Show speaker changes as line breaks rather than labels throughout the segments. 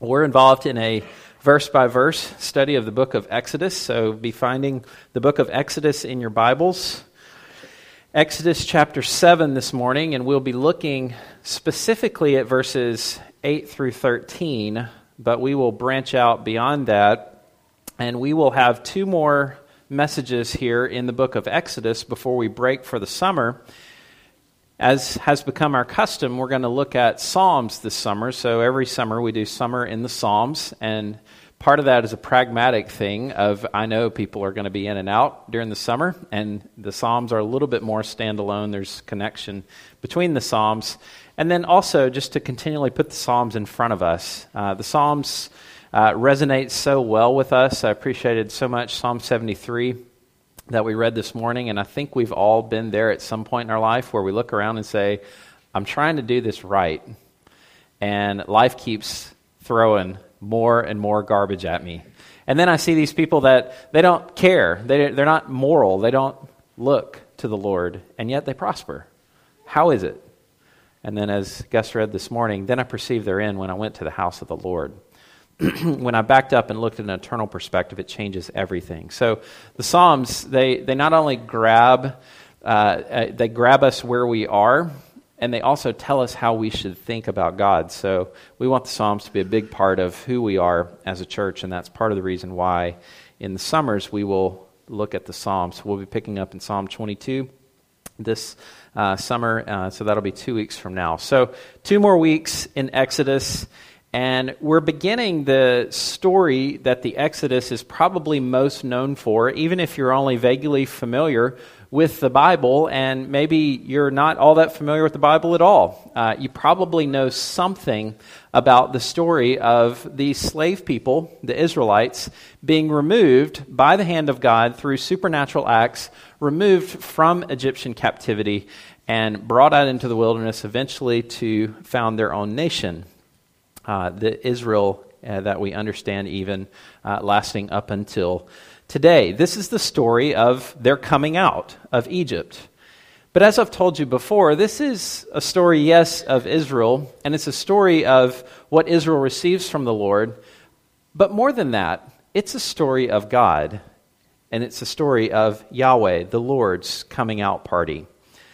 We're involved in a verse-by-verse study of the book of Exodus, so be finding the book of Exodus in your Bibles. Exodus chapter 7 this morning, and we'll be looking specifically at verses 8 through 13, but we will branch out beyond that, and we will have two more messages here in the book of Exodus before we break for the summer. As has become our custom, we're going to look at Psalms this summer. So every summer we do Summer in the Psalms, and part of that is a pragmatic thing of I know people are going to be in and out during the summer, and the Psalms are a little bit more standalone. There's connection between the Psalms. And then also just to continually put the Psalms in front of us. The Psalms resonate so well with us. I appreciated so much Psalm 73 that we read this morning, and I think we've all been there at some point in our life where we look around and say, I'm trying to do this right, and life keeps throwing more and more garbage at me. And then I see these people that they don't care, they're not moral, they don't look to the Lord, and yet they prosper. How is it? And then as Gus read this morning, then I perceived therein when I went to the house of the Lord. When I backed up and looked at an eternal perspective, it changes everything. So the Psalms, they not only grab us where we are, and they also tell us how we should think about God. So we want the Psalms to be a big part of who we are as a church, and that's part of the reason why in the summers we will look at the Psalms. We'll be picking up in Psalm 22 this summer, so that'll be 2 weeks from now. So 2 more weeks in Exodus. And we're beginning the story that the Exodus is probably most known for, even if you're only vaguely familiar with the Bible, and maybe you're not all that familiar with the Bible at all. You probably know something about the story of these slave people, the Israelites, being removed by the hand of God through supernatural acts, removed from Egyptian captivity, and brought out into the wilderness eventually to found their own nation. The Israel that we understand even lasting up until today. This is the story of their coming out of Egypt. But as I've told you before, this is a story, yes, of Israel, and it's a story of what Israel receives from the Lord. But more than that, it's a story of God, and it's a story of Yahweh, the Lord's coming out party.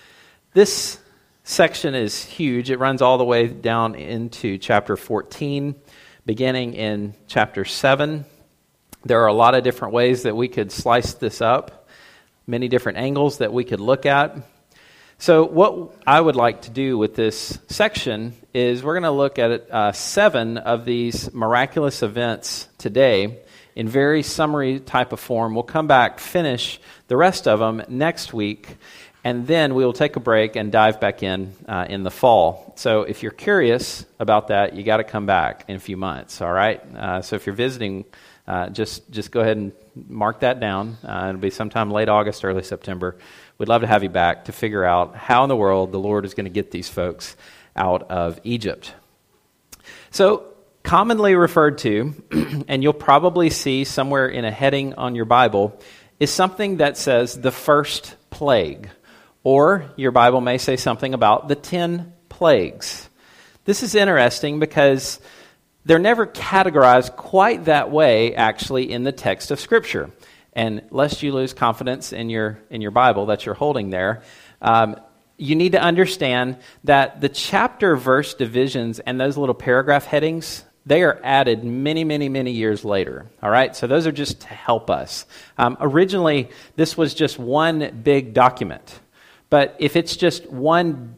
This section is huge. It runs all the way down into chapter 14, beginning in chapter 7. There are a lot of different ways that we could slice this up, many different angles that we could look at. So what I would like to do with this section is we're going to look at 7 of these miraculous events today in very summary type of form. We'll come back, finish the rest of them next week, and then we will take a break and dive back in the fall. So if you're curious about that, you got to come back in a few months, all right? So if you're visiting, just go ahead and mark that down. It'll be sometime late August, early September. We'd love to have you back to figure out how in the world the Lord is going to get these folks out of Egypt. So commonly referred to, and you'll probably see somewhere in a heading on your Bible, is something that says the first plague. Or your Bible may say something about the 10 plagues. This is interesting because they're never categorized quite that way, actually, in the text of Scripture. And lest you lose confidence in your Bible that you're holding there, you need to understand that the chapter verse divisions and those little paragraph headings, they are added many, many, many years later. All right, so those are just to help us. Originally, this was just one big document. But if it's just one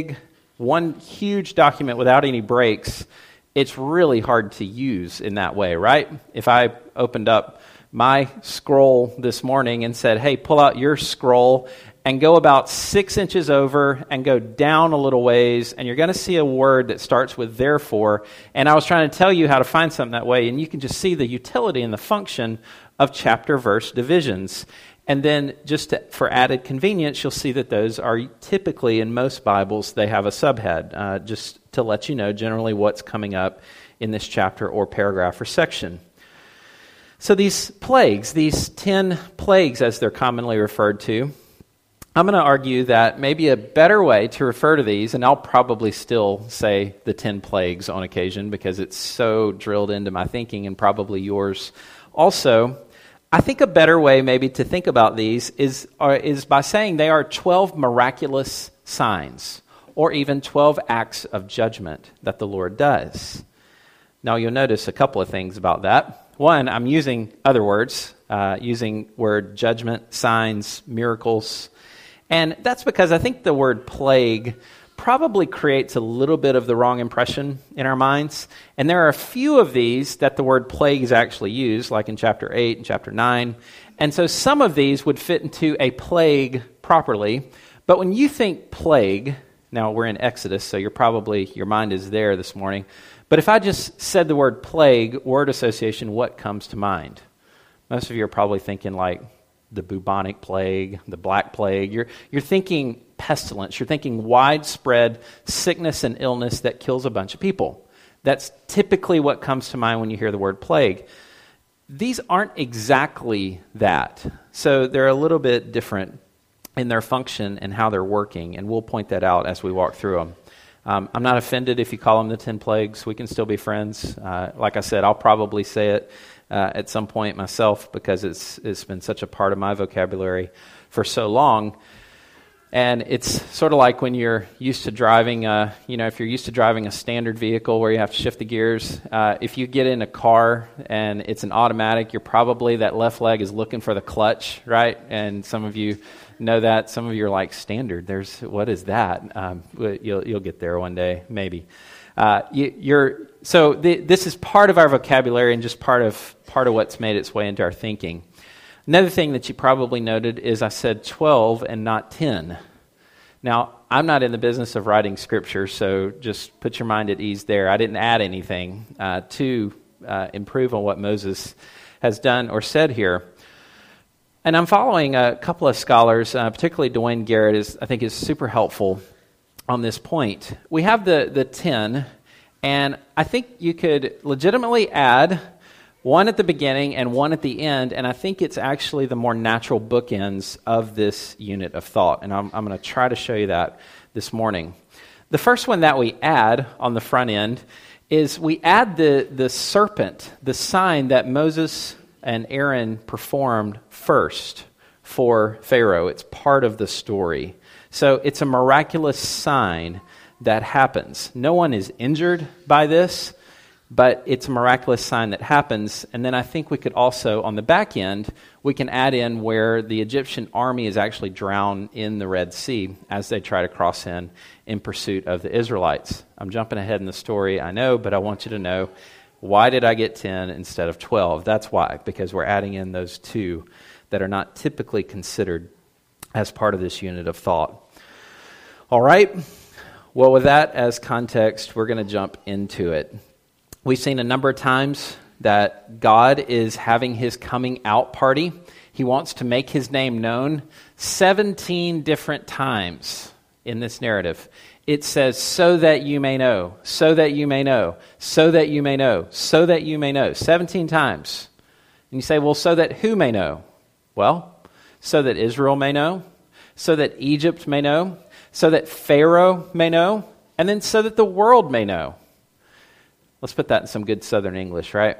huge document without any breaks, it's really hard to use in that way, right? If I opened up my scroll this morning and said, hey, pull out your scroll and go about 6 inches over and go down a little ways, and you're going to see a word that starts with therefore. And I was trying to tell you how to find something that way, and you can just see the utility and the function of chapter-verse divisions. And then just for added convenience, you'll see that those are typically, in most Bibles, they have a subhead, just to let you know generally what's coming up in this chapter or paragraph or section. So these plagues, these 10 plagues as they're commonly referred to, I'm going to argue that maybe a better way to refer to these, and I'll probably still say the 10 plagues on occasion because it's so drilled into my thinking and probably yours also. I think a better way maybe to think about these is by saying they are 12 miraculous signs or even 12 acts of judgment that the Lord does. Now you'll notice a couple of things about that. One, I'm using other words, using word judgment, signs, miracles. And that's because I think the word plague probably creates a little bit of the wrong impression in our minds. And there are a few of these that the word plague is actually used, like in chapter 8 and chapter 9. And so some of these would fit into a plague properly. But when you think plague, now we're in Exodus, so your mind is there this morning. But if I just said the word plague, word association, what comes to mind? Most of you are probably thinking like the bubonic plague, the black plague. You're thinking pestilence. You're thinking widespread sickness and illness that kills a bunch of people. That's typically what comes to mind when you hear the word plague. These aren't exactly that. So they're a little bit different in their function and how they're working, and we'll point that out as we walk through them. I'm not offended if you call them the 10 plagues. We can still be friends. Like I said, I'll probably say it at some point myself because it's been such a part of my vocabulary for so long. And it's sort of like when you're used to driving, if you're used to driving a standard vehicle where you have to shift the gears, if you get in a car and it's an automatic, you're probably, that left leg is looking for the clutch, right? And some of you know that. Some of you are like, standard, what is that? You'll get there one day, maybe. This is part of our vocabulary and just part of what's made its way into our thinking. Another thing that you probably noted is I said 12 and not 10. Now, I'm not in the business of writing scripture, so just put your mind at ease there. I didn't add anything to improve on what Moses has done or said here. And I'm following a couple of scholars, particularly Dwayne Garrett, I think is super helpful on this point. We have the 10, and I think you could legitimately add one at the beginning and one at the end, and I think it's actually the more natural bookends of this unit of thought, and I'm going to try to show you that this morning. The first one that we add on the front end is we add the serpent, the sign that Moses and Aaron performed first for Pharaoh. It's part of the story. So it's a miraculous sign that happens. No one is injured by this, but it's a miraculous sign that happens. And then I think we could also, on the back end, we can add in where the Egyptian army is actually drowned in the Red Sea as they try to cross in pursuit of the Israelites. I'm jumping ahead in the story, I know, but I want you to know, why did I get 10 instead of 12? That's why, because we're adding in those two that are not typically considered as part of this unit of thought. All right, well, with that as context, we're going to jump into it. We've seen a number of times that God is having his coming out party. He wants to make his name known 17 different times in this narrative. It says, so that you may know, so that you may know, so that you may know, so that you may know, 17 times. And you say, well, so that who may know? Well, so that Israel may know, so that Egypt may know, so that Pharaoh may know, and then so that the world may know. Let's put that in some good Southern English, right?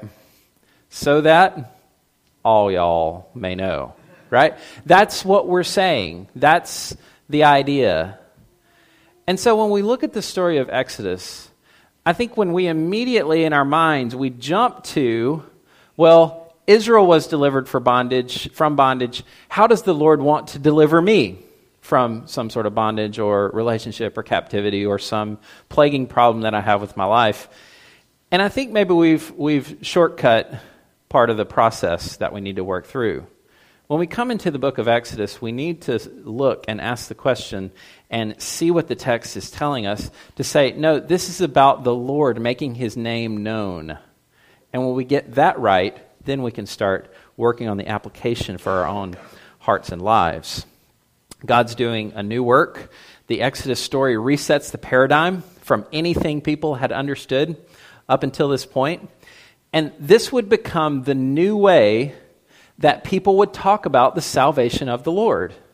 So that all y'all may know, right? That's what we're saying. That's the idea. And so when we look at the story of Exodus, I think when we immediately in our minds, we jump to, well, Israel was delivered from bondage. How does the Lord want to deliver me from some sort of bondage or relationship or captivity or some plaguing problem that I have with my life? And I think maybe we've shortcut part of the process that we need to work through. When we come into the book of Exodus, we need to look and ask the question and see what the text is telling us to say, no, this is about the Lord making his name known. And when we get that right, then we can start working on the application for our own hearts and lives. God's doing a new work. The Exodus story resets the paradigm from anything people had understood up until this point. And this would become the new way that people would talk about the salvation of the Lord.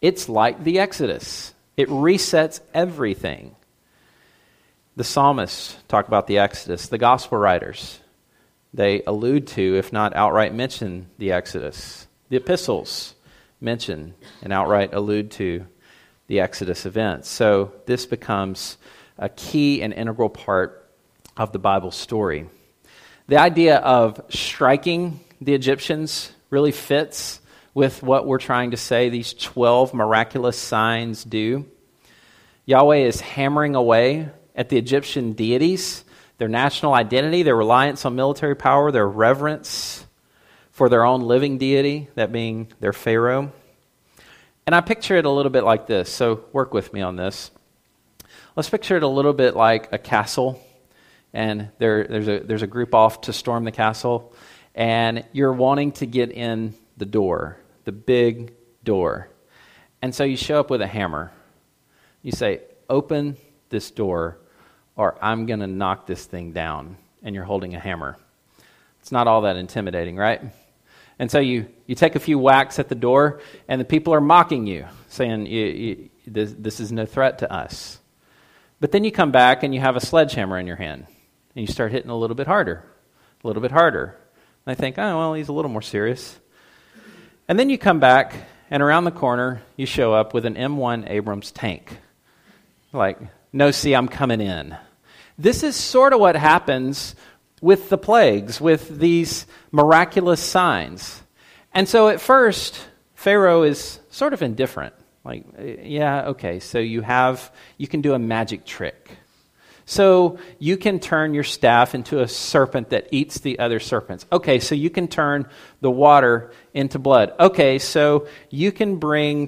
It's like the Exodus. It resets everything. The psalmists talk about the Exodus. The gospel writers, they allude to, if not outright mention, the Exodus. The epistles mention and outright allude to the Exodus events. So this becomes a key and integral part of the Bible story. The idea of striking the Egyptians really fits with what we're trying to say these 12 miraculous signs do. Yahweh is hammering away at the Egyptian deities, their national identity, their reliance on military power, their reverence for their own living deity, that being their Pharaoh. And I picture it a little bit like this, so work with me on this. Let's picture it a little bit like a castle, and there's a group off to storm the castle, and you're wanting to get in the door, the big door. And so you show up with a hammer. You say, open this door, or I'm going to knock this thing down, and you're holding a hammer. It's not all that intimidating, right? And so you take a few whacks at the door, and the people are mocking you, saying, this is no threat to us. But then you come back, and you have a sledgehammer in your hand, and you start hitting a little bit harder, a little bit harder. And I think, oh, well, he's a little more serious. And then you come back, and around the corner, you show up with an M1 Abrams tank. Like, no, see, I'm coming in. This is sort of what happens with the plagues, with these miraculous signs. And so at first, Pharaoh is sort of indifferent. Like, yeah, okay, so you can do a magic trick. So you can turn your staff into a serpent that eats the other serpents. Okay, so you can turn the water into blood. Okay, so you can bring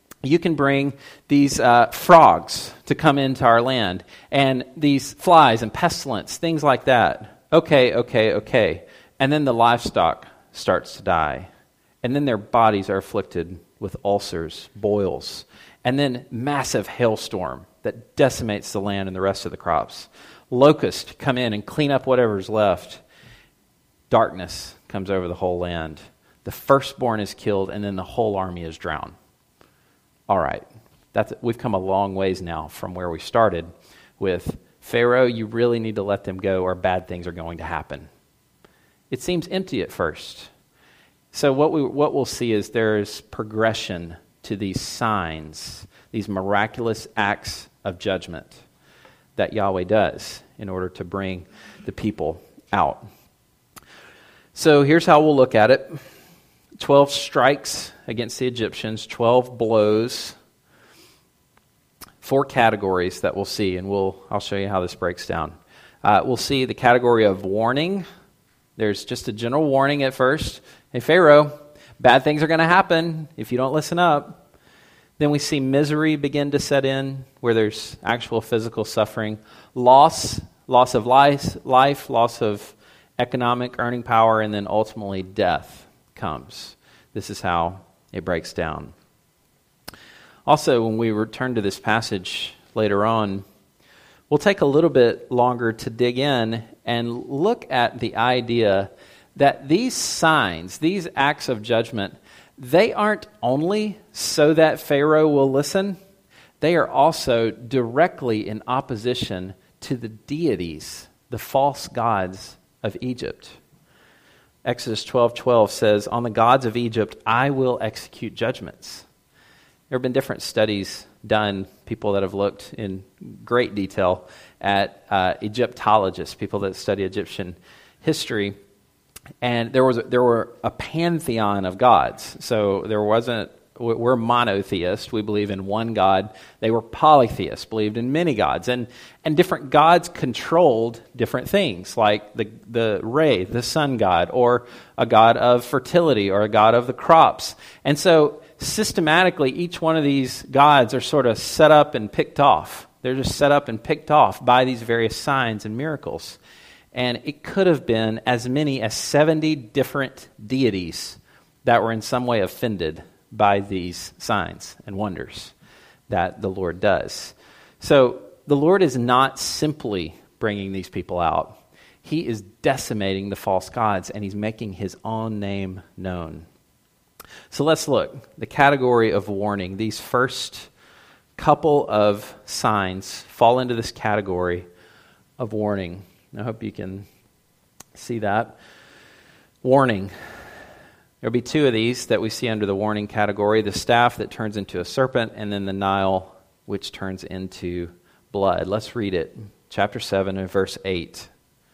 these frogs to come into our land, and these flies and pestilence, things like that. Okay. And then the livestock starts to die. And then their bodies are afflicted with ulcers, boils, and then massive hailstorm that decimates the land and the rest of the crops. Locusts come in and clean up whatever's left. Darkness comes over the whole land. The firstborn is killed, and then the whole army is drowned. All right, we've come a long ways now from where we started with Pharaoh. You really need to let them go, or bad things are going to happen. It seems empty at first. So what we'll see is there's progression to these signs, these miraculous acts of judgment that Yahweh does in order to bring the people out. So here's how we'll look at it. 12 strikes against the Egyptians, 12 blows, 4 categories that we'll see, and I'll show you how this breaks down. We'll see the category of warning. There's just a general warning at first. Hey, Pharaoh, bad things are going to happen if you don't listen up. Then we see misery begin to set in, where there's actual physical suffering, loss of life, loss of economic earning power, and then ultimately death comes. This is how it breaks down. Also, when we return to this passage later on, we'll take a little bit longer to dig in and look at the idea that these signs, these acts of judgment, they aren't only so that Pharaoh will listen, they are also directly in opposition to the deities, the false gods of Egypt. Exodus 12:12 says, "On the gods of Egypt I will execute judgments." There have been different studies done, people that have looked in great detail at Egyptologists, people that study Egyptian history, and there were a pantheon of gods. So there wasn't. We're monotheists. We believe in one God. They were polytheists, believed in many gods. And different gods controlled different things, like the Re, the sun god, or a god of fertility, or a god of the crops. And so systematically, each one of these gods are sort of set up and picked off. They're just set up and picked off by these various signs and miracles. And it could have been as many as 70 different deities that were in some way offended by these signs and wonders that the Lord does. So the Lord is not simply bringing these people out. He is decimating the false gods, and he's making his own name known. So let's look. The category of warning. These first couple of signs fall into this category of warning. I hope you can see that. Warning. There'll be two of these that we see under the warning category, the staff that turns into a serpent, and then the Nile, which turns into blood. Let's read it. Chapter 7 and verse 8.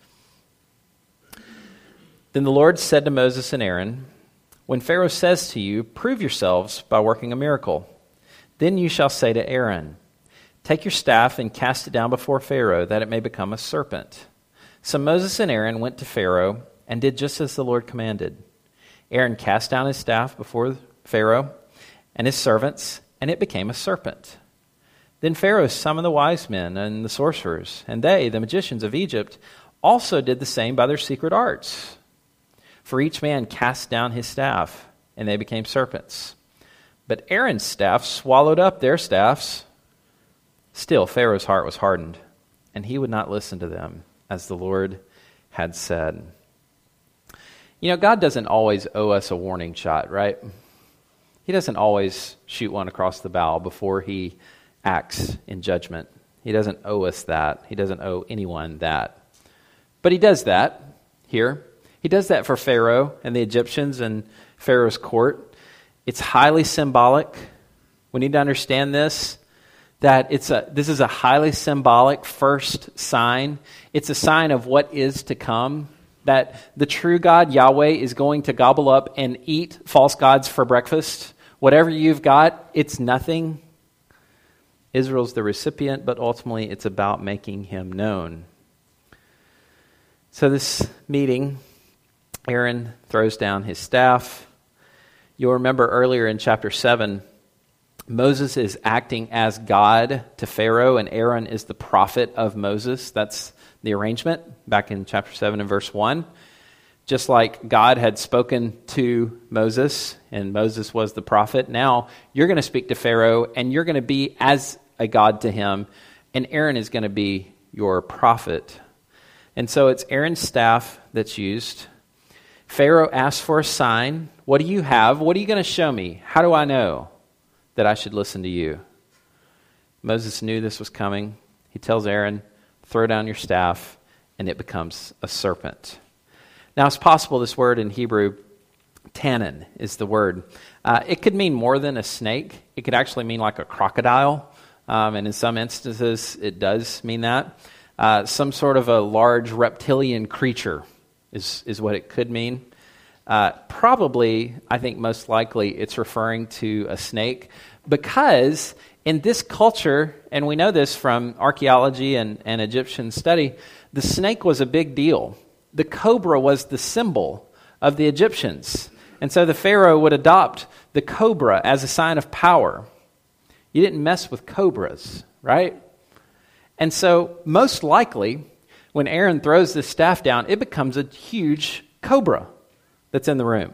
Then the Lord said to Moses and Aaron, "When Pharaoh says to you, 'Prove yourselves by working a miracle,' then you shall say to Aaron, 'Take your staff and cast it down before Pharaoh, that it may become a serpent.'" So Moses and Aaron went to Pharaoh and did just as the Lord commanded. Aaron cast down his staff before Pharaoh and his servants, and it became a serpent. Then Pharaoh summoned the wise men and the sorcerers, and they, the magicians of Egypt, also did the same by their secret arts. For each man cast down his staff, and they became serpents. But Aaron's staff swallowed up their staffs. Still, Pharaoh's heart was hardened, and he would not listen to them, as the Lord had said. You know, God doesn't always owe us a warning shot, right? He doesn't always shoot one across the bow before he acts in judgment. He doesn't owe us that. He doesn't owe anyone that. But he does that here. He does that for Pharaoh and the Egyptians and Pharaoh's court. It's highly symbolic. We need to understand this, that this is a highly symbolic first sign. It's a sign of what is to come, that the true God, Yahweh, is going to gobble up and eat false gods for breakfast. Whatever you've got, it's nothing. Israel's the recipient, but ultimately it's about making him known. So this meeting, Aaron throws down his staff. You'll remember earlier in chapter 7, Moses is acting as God to Pharaoh, and Aaron is the prophet of Moses. That's the arrangement back in chapter 7 and verse 1. Just like God had spoken to Moses, and Moses was the prophet, now you're going to speak to Pharaoh, and you're going to be as a God to him, and Aaron is going to be your prophet. And so it's Aaron's staff that's used. Pharaoh asks for a sign. What do you have? What are you going to show me? How do I know that I should listen to you? Moses knew this was coming. He tells Aaron, "Throw down your staff," and it becomes a serpent. Now, it's possible this word in Hebrew, tannin, is the word. It could mean more than a snake. It could actually mean like a crocodile, and in some instances, it does mean that. Some sort of a large reptilian creature is what it could mean. Probably, I think most likely, it's referring to a snake, because in this culture, and we know this from archaeology and Egyptian study, the snake was a big deal. The cobra was the symbol of the Egyptians. And so the Pharaoh would adopt the cobra as a sign of power. You didn't mess with cobras, right? And so most likely, when Aaron throws this staff down, it becomes a huge cobra that's in the room.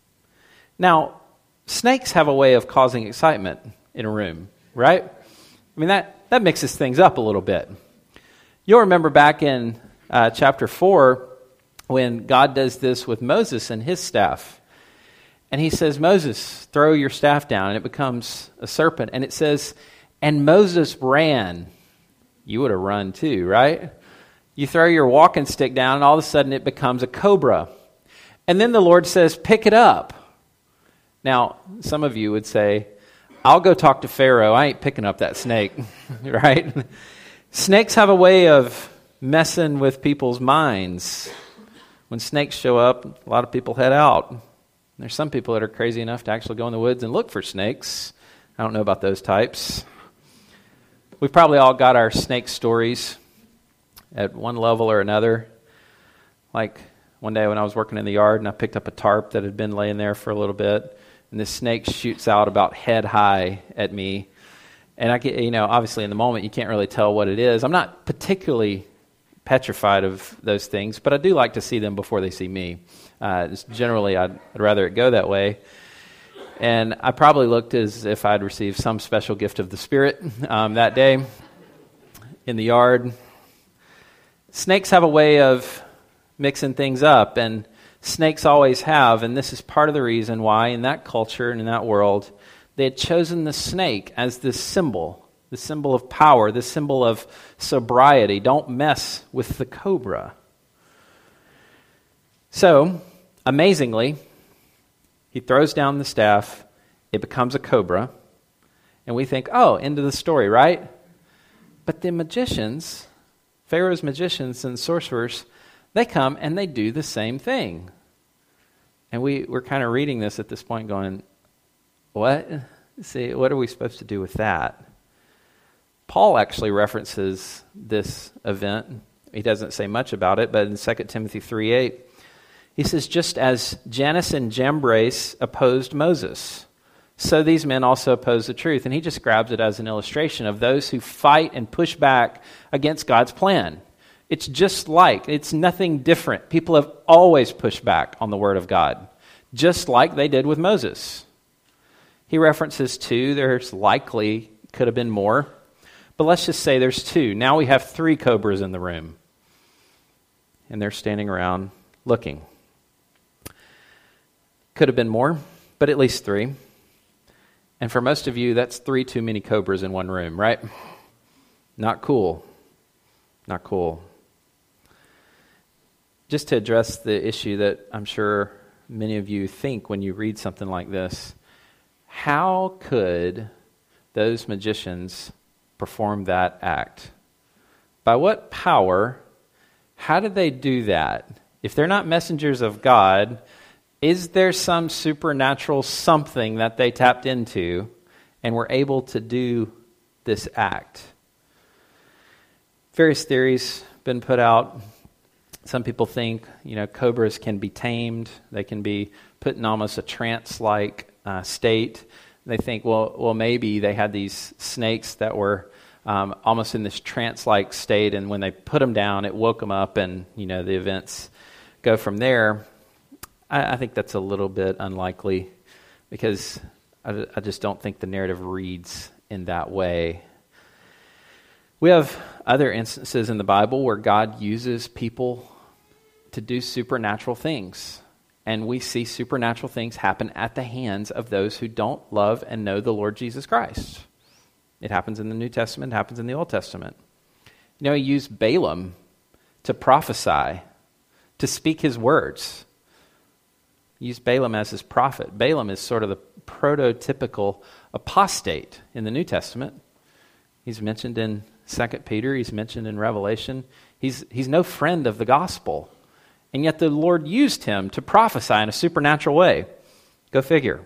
Now, snakes have a way of causing excitement in a room, right? I mean, that mixes things up a little bit. You'll remember back in chapter 4 when God does this with Moses and his staff. And he says, "Moses, throw your staff down," and it becomes a serpent. And it says, "And Moses ran." You would have run too, right? You throw your walking stick down, and all of a sudden it becomes a cobra. And then the Lord says, "Pick it up." Now, some of you would say, "I'll go talk to Pharaoh. I ain't picking up that snake," right? Snakes have a way of messing with people's minds. When snakes show up, a lot of people head out. There's some people that are crazy enough to actually go in the woods and look for snakes. I don't know about those types. We've probably all got our snake stories at one level or another. Like one day when I was working in the yard and I picked up a tarp that had been laying there for a little bit, and this snake shoots out about head high at me. And I get, obviously in the moment you can't really tell what it is. I'm not particularly petrified of those things, but I do like to see them before they see me. Generally, I'd rather it go that way. And I probably looked as if I'd received some special gift of the Spirit that day in the yard. Snakes have a way of mixing things up, and Snakes always have, and this is part of the reason why in that culture and in that world, they had chosen the snake as this symbol, the symbol of power, the symbol of sobriety. Don't mess with the cobra. So, amazingly, he throws down the staff, it becomes a cobra, and we think, oh, end of the story, right? But the magicians, Pharaoh's magicians and sorcerers, they come and they do the same thing. And we're kind of reading this at this point going, what? See, what are we supposed to do with that? Paul actually references this event. He doesn't say much about it, but in 2 Timothy 3:8, he says, just as Jannes and Jambres opposed Moses, so these men also oppose the truth. And he just grabs it as an illustration of those who fight and push back against God's plan. It's just like, it's nothing different. People have always pushed back on the word of God, just like they did with Moses. He references two. There's likely, could have been more, but let's just say there's two. Now we have 3 cobras in the room, and they're standing around looking. Could have been more, but at least 3. And for most of you, that's 3 too many cobras in one room, right? Not cool. Not cool. Just to address the issue that I'm sure many of you think when you read something like this, how could those magicians perform that act? By what power? How did they do that? If they're not messengers of God, is there some supernatural something that they tapped into and were able to do this act? Various theories been put out. Some people think, cobras can be tamed. They can be put in almost a trance-like state. They think, well, maybe they had these snakes that were almost in this trance-like state, and when they put them down, it woke them up, and the events go from there. I think that's a little bit unlikely because I just don't think the narrative reads in that way. We have other instances in the Bible where God uses people to do supernatural things. And we see supernatural things happen at the hands of those who don't love and know the Lord Jesus Christ. It happens in the New Testament, it happens in the Old Testament. He used Balaam to prophesy, to speak his words. He used Balaam as his prophet. Balaam is sort of the prototypical apostate in the New Testament. He's mentioned in 2 Peter, he's mentioned in Revelation. He's no friend of the gospel. And yet the Lord used him to prophesy in a supernatural way. Go figure.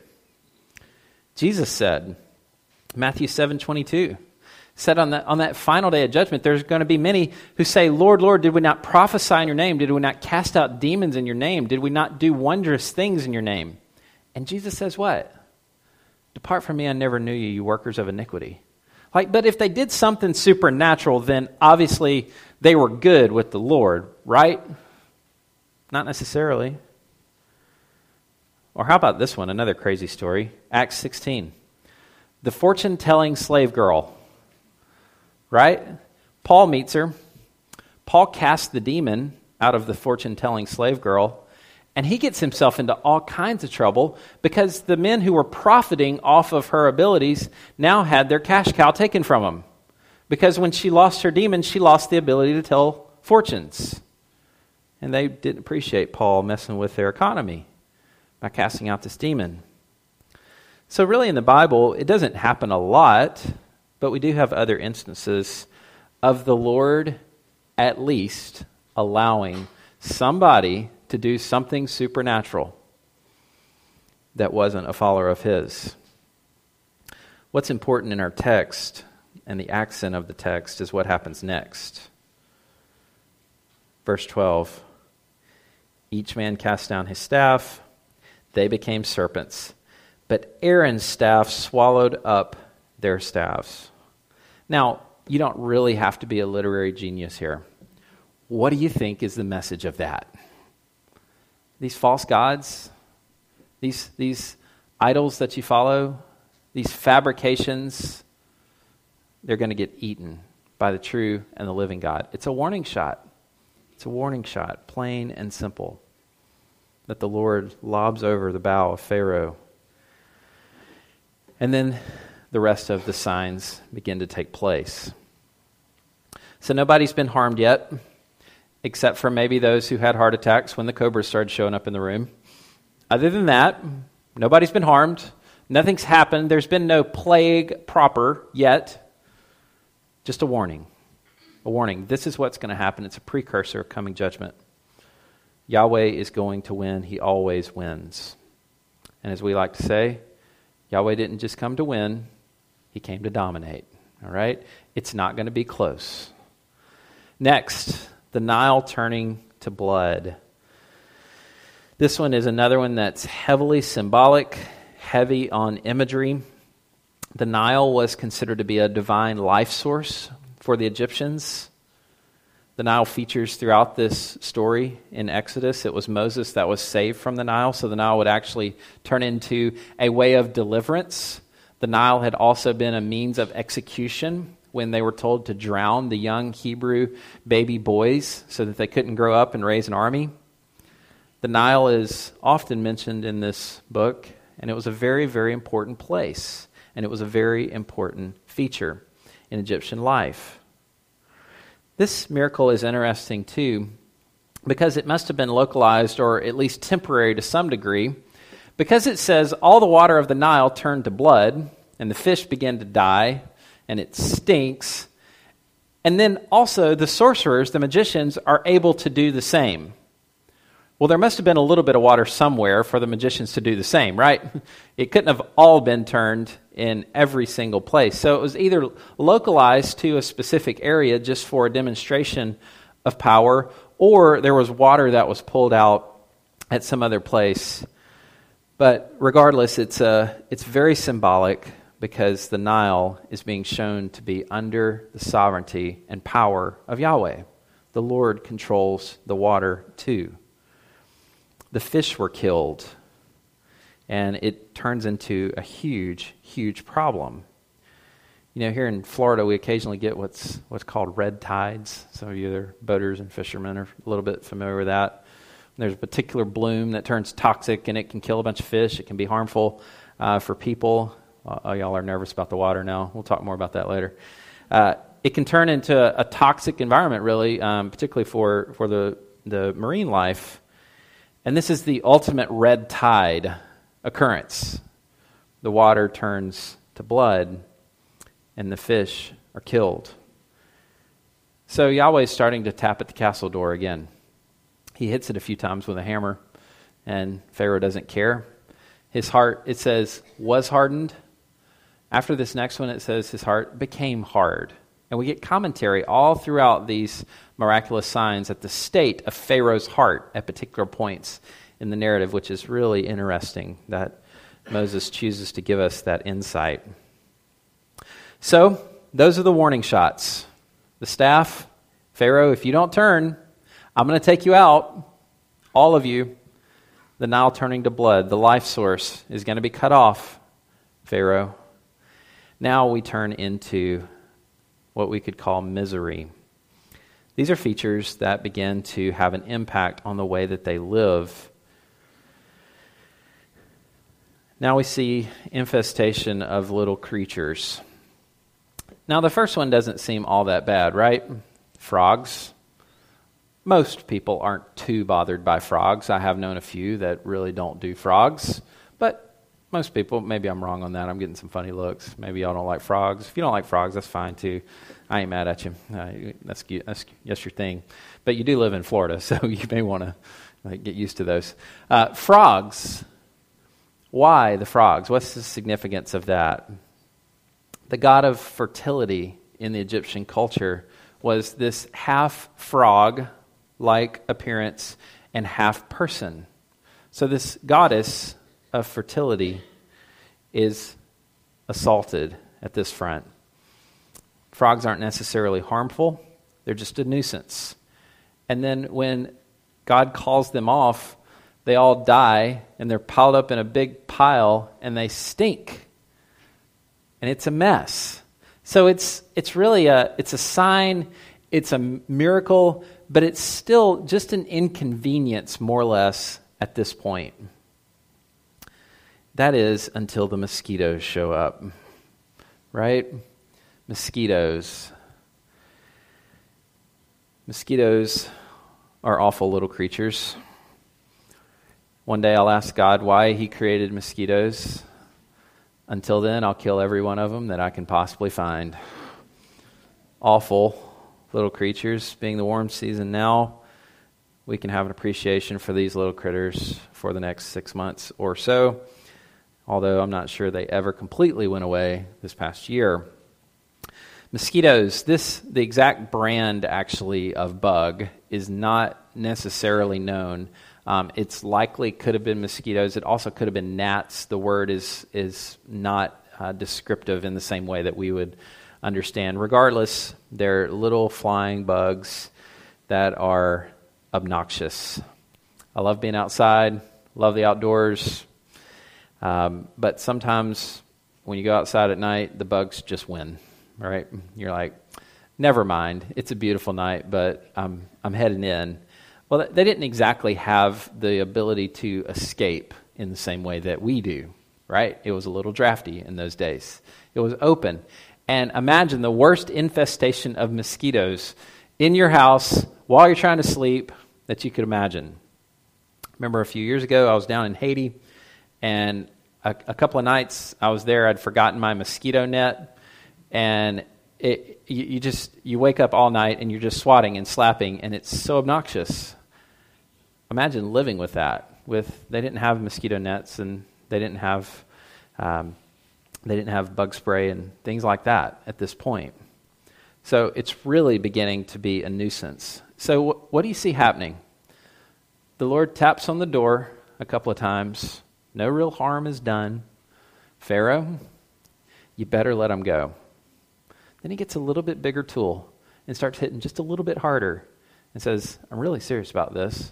Jesus said, Matthew 7:22, said on that final day of judgment, there's going to be many who say, Lord, Lord, did we not prophesy in your name? Did we not cast out demons in your name? Did we not do wondrous things in your name? And Jesus says what? Depart from me, I never knew you, you workers of iniquity. But if they did something supernatural, then obviously they were good with the Lord, right? Not necessarily. Or how about this one, another crazy story, Acts 16. The fortune-telling slave girl. Right? Paul meets her. Paul casts the demon out of the fortune-telling slave girl, and he gets himself into all kinds of trouble because the men who were profiting off of her abilities now had their cash cow taken from them. Because when she lost her demon, she lost the ability to tell fortunes. And they didn't appreciate Paul messing with their economy by casting out this demon. So really in the Bible, it doesn't happen a lot, but we do have other instances of the Lord at least allowing somebody to do something supernatural that wasn't a follower of his. What's important in our text and the accent of the text is what happens next. Verse 12, each man cast down his staff, they became serpents, but Aaron's staff swallowed up their staffs. Now, you don't really have to be a literary genius here. What do you think is the message of that? These false gods, these idols that you follow, these fabrications, they're going to get eaten by the true and the living God. It's a warning shot. It's a warning shot, plain and simple. that the Lord lobs over the bow of Pharaoh. And then the rest of the signs begin to take place. So nobody's been harmed yet, except for maybe those who had heart attacks when the cobras started showing up in the room. Other than that, nobody's been harmed. Nothing's happened. There's been no plague proper yet. Just a warning. A warning. This is what's going to happen. It's a precursor of coming judgment. Yahweh is going to win. He always wins. And as we like to say, Yahweh didn't just come to win. He came to dominate. All right? It's not going to be close. Next, the Nile turning to blood. This one is another one that's heavily symbolic, heavy on imagery. The Nile was considered to be a divine life source for the Egyptians. The Nile features throughout this story in Exodus. It was Moses that was saved from the Nile, so the Nile would actually turn into a way of deliverance. The Nile had also been a means of execution when they were told to drown the young Hebrew baby boys so that they couldn't grow up and raise an army. The Nile is often mentioned in this book, and it was a very, very important place, and it was a very important feature in Egyptian life. This miracle is interesting, too, because it must have been localized or at least temporary to some degree, because it says all the water of the Nile turned to blood, and the fish began to die, and it stinks. And then also the sorcerers, the magicians, are able to do the same. Well, there must have been a little bit of water somewhere for the magicians to do the same, right? It couldn't have all been turned in every single place. So it was either localized to a specific area just for a demonstration of power, or there was water that was pulled out at some other place. But regardless, it's very symbolic because the Nile is being shown to be under the sovereignty and power of Yahweh. The Lord controls the water too. The fish were killed, and it turns into a huge, huge problem. You know, here in Florida, we occasionally get what's called red tides. Some of you that are boaters and fishermen are a little bit familiar with that. There's a particular bloom that turns toxic, and it can kill a bunch of fish. It can be harmful for people. Y'all are nervous about the water now. We'll talk more about that later. It can turn into a toxic environment, really, particularly for the marine life. And this is the ultimate red tide occurrence. The water turns to blood, and the fish are killed. So Yahweh is starting to tap at the castle door again. He hits it a few times with a hammer, and Pharaoh doesn't care. His heart, it says, was hardened. After this next one, it says his heart became hard. And we get commentary all throughout these miraculous signs at the state of Pharaoh's heart at particular points in the narrative, which is really interesting that Moses chooses to give us that insight. So, those are the warning shots. The staff, Pharaoh, if you don't turn, I'm going to take you out, all of you. The Nile turning to blood, the life source is going to be cut off, Pharaoh. Now we turn into what we could call misery. These are features that begin to have an impact on the way that they live. Now we see infestation of little creatures. Now the first one doesn't seem all that bad, right? Frogs. Most people aren't too bothered by frogs. I have known a few that really don't do frogs, but most people, maybe I'm wrong on that. I'm getting some funny looks. Maybe y'all don't like frogs. If you don't like frogs, that's fine too. I ain't mad at you. That's your thing. But you do live in Florida, so you may want to get used to those. Frogs. Why the frogs? What's the significance of that? The god of fertility in the Egyptian culture was this half frog-like appearance and half person. So this goddess of fertility is assaulted at this front. Frogs aren't necessarily harmful. They're just a nuisance. And then when God calls them off, they all die, and they're piled up in a big pile, and they stink. And it's a mess. So it's really a sign, it's a miracle, but it's still just an inconvenience, more or less, at this point. That is until the mosquitoes show up, right? Mosquitoes. Mosquitoes are awful little creatures. One day I'll ask God why he created mosquitoes. Until then, I'll kill every one of them that I can possibly find. Awful little creatures. Being the warm season now, we can have an appreciation for these little critters for the next 6 months or so, although I'm not sure they ever completely went away this past year. Mosquitoes, the exact brand actually of bug is not necessarily known. It's likely could have been mosquitoes. It also could have been gnats. The word is not descriptive in the same way that we would understand. Regardless, they're little flying bugs that are obnoxious. I love being outside, love the outdoors, but sometimes when you go outside at night, the bugs just win, right? You're like, never mind, it's a beautiful night, but I'm heading in. Well, they didn't exactly have the ability to escape in the same way that we do, right? It was a little drafty in those days. It was open. And imagine the worst infestation of mosquitoes in your house while you're trying to sleep that you could imagine. Remember a few years ago, I was down in Haiti, and a couple of nights I was there, I'd forgotten my mosquito net, and you wake up all night and you're just swatting and slapping, and it's so obnoxious. Imagine living with that. They didn't have mosquito nets, and they didn't have bug spray and things like that at this point. So it's really beginning to be a nuisance. So what do you see happening? The Lord taps on the door a couple of times. No real harm is done. Pharaoh, you better let him go. Then he gets a little bit bigger tool and starts hitting just a little bit harder and says, I'm really serious about this.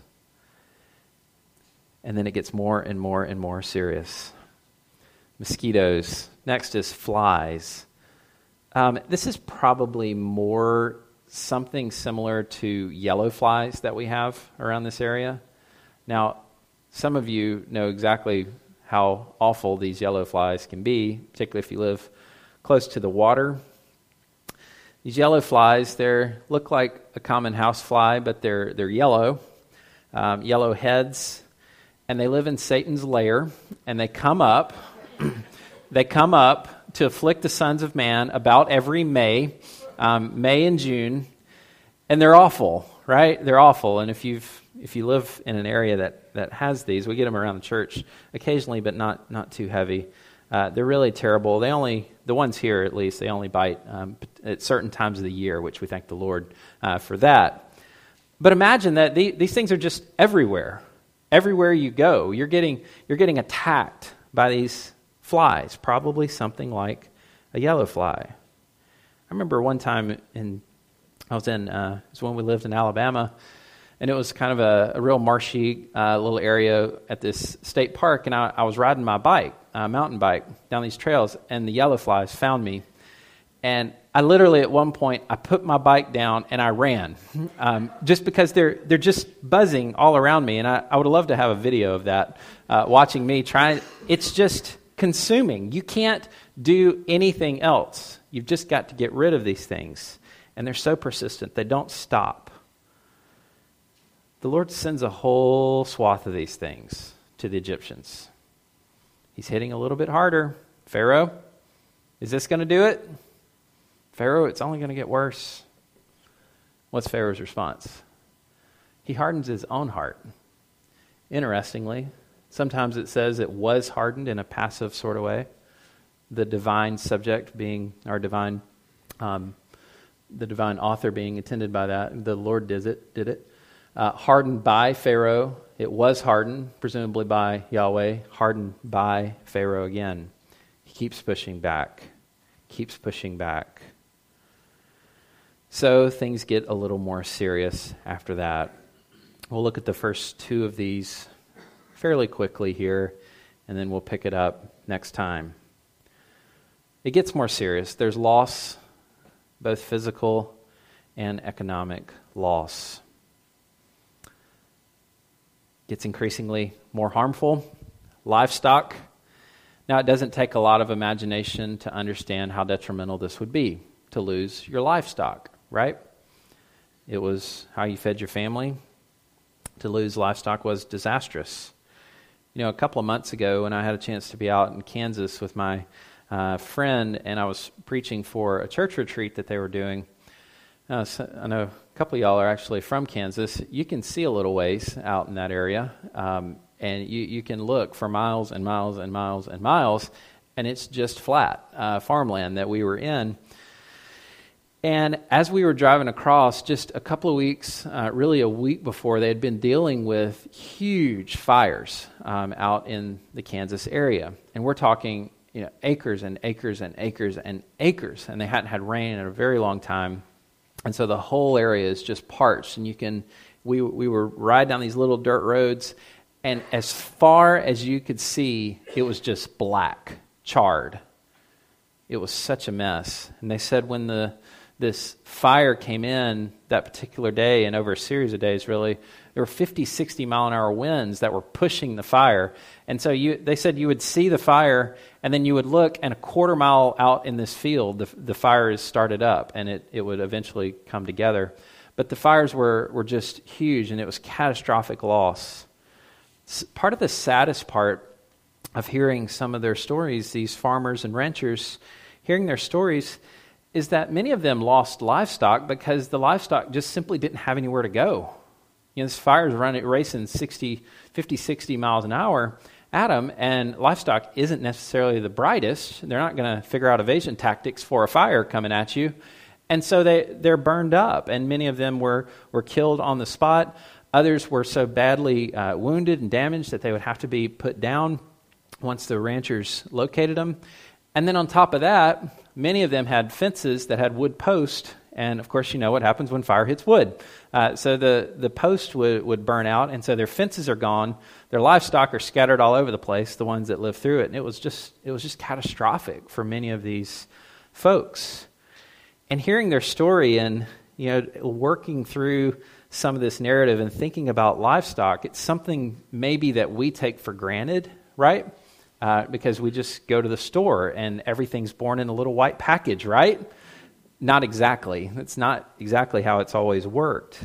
And then it gets more and more and more serious. Mosquitoes. Next is flies. This is probably more something similar to yellow flies that we have around this area. Now, some of you know exactly how awful these yellow flies can be, particularly if you live close to the water. These yellow flies, they look like a common house fly, but they're yellow, yellow heads, and they live in Satan's lair, and they come up to afflict the sons of man about every May and June, and they're awful, right? They're awful, and if you live in an area that has these, we get them around the church occasionally, but not too heavy. They're really terrible. The ones here at least, they only bite at certain times of the year, which we thank the Lord for that. But imagine that these things are just everywhere. Everywhere you go, you're getting attacked by these flies, probably something like a yellow fly. I remember one time it was when we lived in Alabama, and it was kind of a real marshy little area at this state park, and I was riding my bike, mountain bike, down these trails, and the yellow flies found me. And I literally, at one point, I put my bike down and I ran, just because they're just buzzing all around me. And I would love to have a video of that, watching me try. It's just consuming. You can't do anything else. You've just got to get rid of these things. And they're so persistent. They don't stop. The Lord sends a whole swath of these things to the Egyptians. He's hitting a little bit harder. Pharaoh, is this going to do it? Pharaoh, it's only going to get worse. What's Pharaoh's response? He hardens his own heart. Interestingly, sometimes it says it was hardened in a passive sort of way. The divine subject being our divine, the divine author being intended by that. The Lord did it. Hardened by Pharaoh. It was hardened, presumably by Yahweh. Hardened by Pharaoh again. He keeps pushing back. So things get a little more serious after that. We'll look at the first two of these fairly quickly here, and then we'll pick it up next time. It gets more serious. There's loss, both physical and economic loss. gets increasingly more harmful. Livestock. Now, it doesn't take a lot of imagination to understand how detrimental this would be, to lose your livestock, right? It was how you fed your family. To lose livestock was disastrous. A couple of months ago when I had a chance to be out in Kansas with my friend, and I was preaching for a church retreat that they were doing. So I know a couple of y'all are actually from Kansas. You can see a little ways out in that area, and you can look for miles and miles and miles and miles, and it's just flat farmland that we were in. And as we were driving across, just a couple of weeks, really a week before, they had been dealing with huge fires out in the Kansas area. And we're talking, acres and acres and acres and acres. And they hadn't had rain in a very long time. And so the whole area is just parched. And we were riding down these little dirt roads, and as far as you could see, it was just black, charred. It was such a mess. And they said when this fire came in that particular day, and over a series of days really, there were 50, 60 mile an hour winds that were pushing the fire. And so they said you would see the fire, and then you would look, and a quarter mile out in this field, the fire is started up, and it would eventually come together. But the fires were just huge, and it was catastrophic loss. Part of the saddest part of hearing some of their stories, these farmers and ranchers, hearing their stories, is that many of them lost livestock because the livestock just simply didn't have anywhere to go. This fire's racing 50, 60 miles an hour at them, and livestock isn't necessarily the brightest. They're not going to figure out evasion tactics for a fire coming at you. And so they're burned up, and many of them were killed on the spot. Others were so badly wounded and damaged that they would have to be put down once the ranchers located them. And then on top of that, many of them had fences that had wood posts, and of course you know what happens when fire hits wood. So the post would burn out, and so their fences are gone. Their livestock are scattered all over the place, the ones that lived through it, and it was just catastrophic for many of these folks. And hearing their story and working through some of this narrative and thinking about livestock, it's something maybe that we take for granted, right? Because we just go to the store and everything's born in a little white package, right? Not exactly. That's not exactly how it's always worked.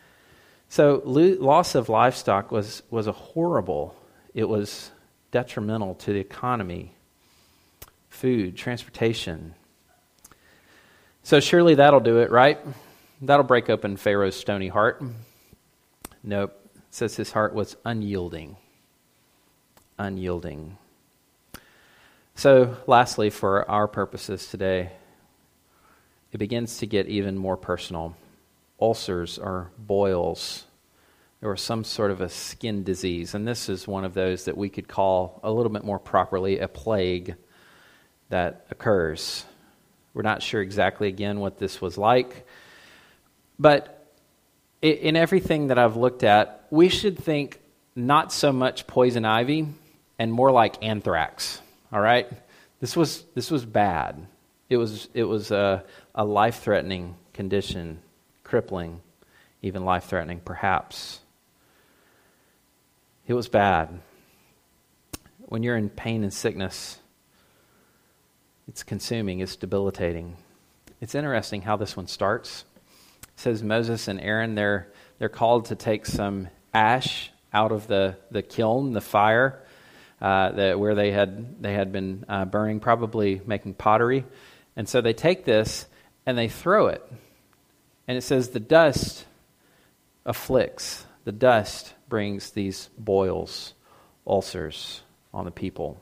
So loss of livestock was a horrible. It was detrimental to the economy, food, transportation. So surely that'll do it, right? That'll break open Pharaoh's stony heart. Nope. It says his heart was unyielding. Unyielding. So lastly, for our purposes today, it begins to get even more personal. Ulcers or boils, or some sort of a skin disease. And this is one of those that we could call a little bit more properly a plague that occurs. We're not sure exactly, again, what this was like. But in everything that I've looked at, we should think not so much poison ivy and more like anthrax. All right? This was bad. It was a life-threatening condition, crippling, even life-threatening, perhaps. It was bad. When you're in pain and sickness, it's consuming, it's debilitating. It's interesting how this one starts. It says Moses and Aaron, they're called to take some ash out of the kiln, the fire, where they had been burning, probably making pottery. And so they take this and they throw it. And it says the dust afflicts. The dust brings these boils, ulcers on the people.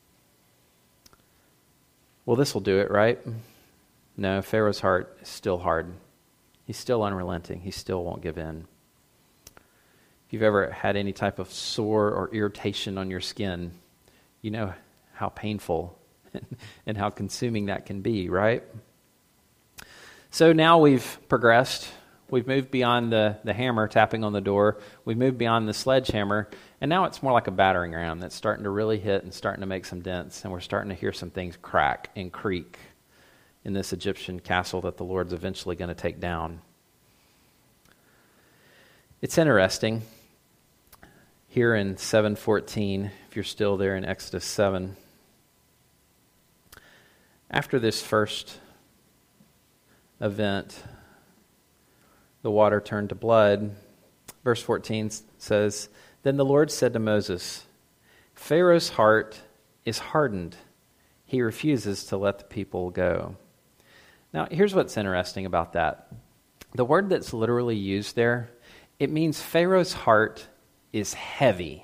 Well, this will do it, right? No, Pharaoh's heart is still hard. He's still unrelenting. He still won't give in. If you've ever had any type of sore or irritation on your skin, you know how painful and how consuming that can be, right? So now we've progressed. We've moved beyond the hammer tapping on the door. We've moved beyond the sledgehammer. And now it's more like a battering ram that's starting to really hit and starting to make some dents. And we're starting to hear some things crack and creak in this Egyptian castle that the Lord's eventually going to take down. It's interesting. here in 7:14, if you're still there in Exodus 7. After this first event, the water turned to blood. Verse 14 says, "Then the Lord said to Moses, 'Pharaoh's heart is hardened. He refuses to let the people go.'" Now, here's what's interesting about that. The word that's literally used there, it means Pharaoh's heart is heavy.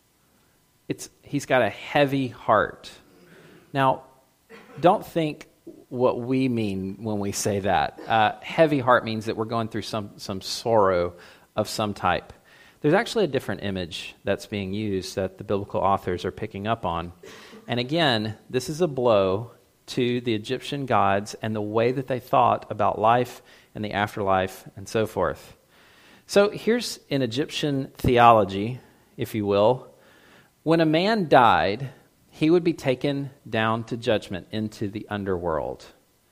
He's got a heavy heart. Now, don't think what we mean when we say that. Heavy heart means that we're going through some sorrow of some type. There's actually a different image that's being used that the biblical authors are picking up on. And again, this is a blow to the Egyptian gods and the way that they thought about life and the afterlife and so forth. So here's an Egyptian theology, if you will. When a man died, he would be taken down to judgment into the underworld.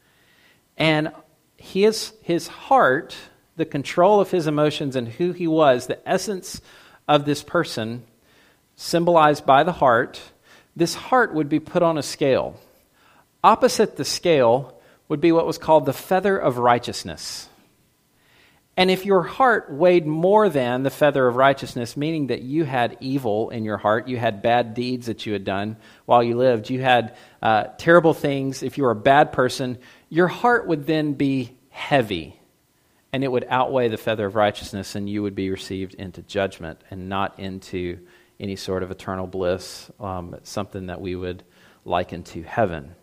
And his heart, the control of his emotions and who he was, the essence of this person, symbolized by the heart, this heart would be put on a scale. Opposite the scale would be what was called the feather of righteousness. And if your heart weighed more than the feather of righteousness, meaning that you had evil in your heart, you had bad deeds that you had done while you lived, you had terrible things, if you were a bad person, your heart would then be heavy, and it would outweigh the feather of righteousness, and you would be received into judgment and not into any sort of eternal bliss, something that we would liken to heaven.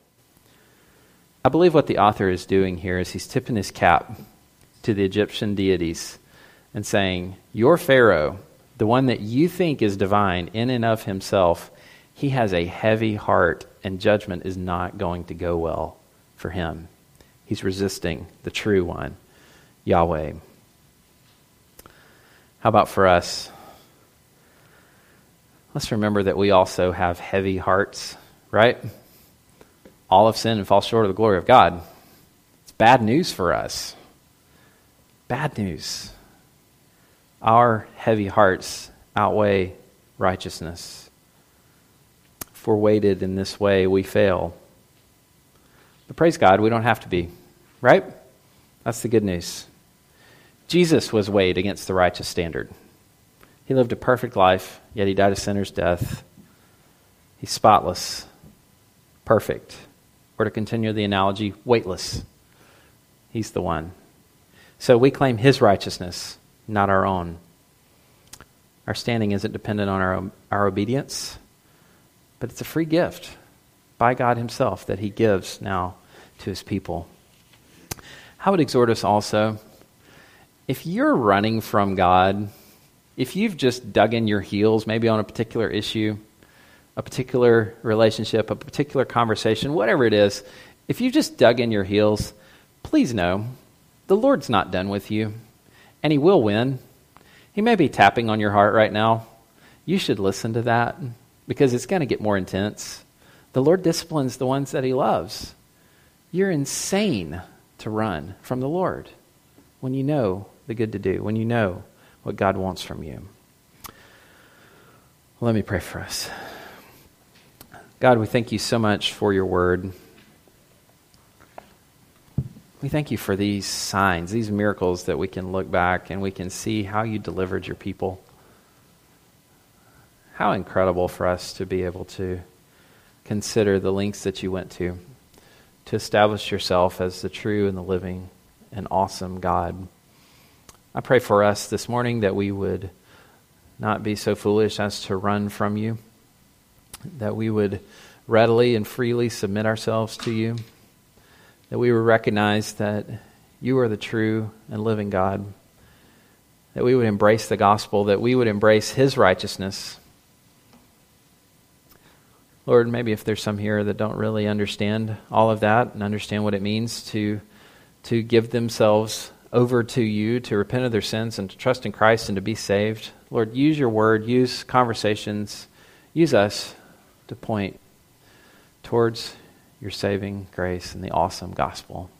I believe what the author is doing here is he's tipping his cap to the Egyptian deities and saying, your Pharaoh, the one that you think is divine in and of himself, he has a heavy heart, and judgment is not going to go well for him. He's resisting the true one, Yahweh. How about for us? Let's remember that we also have heavy hearts, right? All have sinned and fall short of the glory of God. It's bad news for us. Bad news. Our heavy hearts outweigh righteousness. If we're weighted in this way, we fail. But praise God, we don't have to be, right? That's the good news. Jesus was weighed against the righteous standard. He lived a perfect life, yet he died a sinner's death. He's spotless, perfect. Or to continue the analogy, weightless. He's the one. So we claim his righteousness, not our own. Our standing isn't dependent on our obedience, but it's a free gift by God himself that he gives now to his people. I would exhort us also, if you're running from God, if you've just dug in your heels, maybe on a particular issue, a particular relationship, a particular conversation, whatever it is, if you've just dug in your heels, please know the Lord's not done with you, and he will win. He may be tapping on your heart right now. You should listen to that because it's going to get more intense. The Lord disciplines the ones that he loves. You're insane to run from the Lord when you know the good to do, when you know what God wants from you. Let me pray for us. God, we thank you so much for your word. We thank you for these signs, these miracles that we can look back and we can see how you delivered your people. How incredible for us to be able to consider the lengths that you went to establish yourself as the true and the living and awesome God. I pray for us this morning that we would not be so foolish as to run from you, that we would readily and freely submit ourselves to you, that we would recognize that you are the true and living God, that we would embrace the gospel, that we would embrace his righteousness. Lord, maybe if there's some here that don't really understand all of that and understand what it means to give themselves over to you, to repent of their sins and to trust in Christ and to be saved, Lord, use your word, use conversations, use us to point towards your saving grace and the awesome gospel.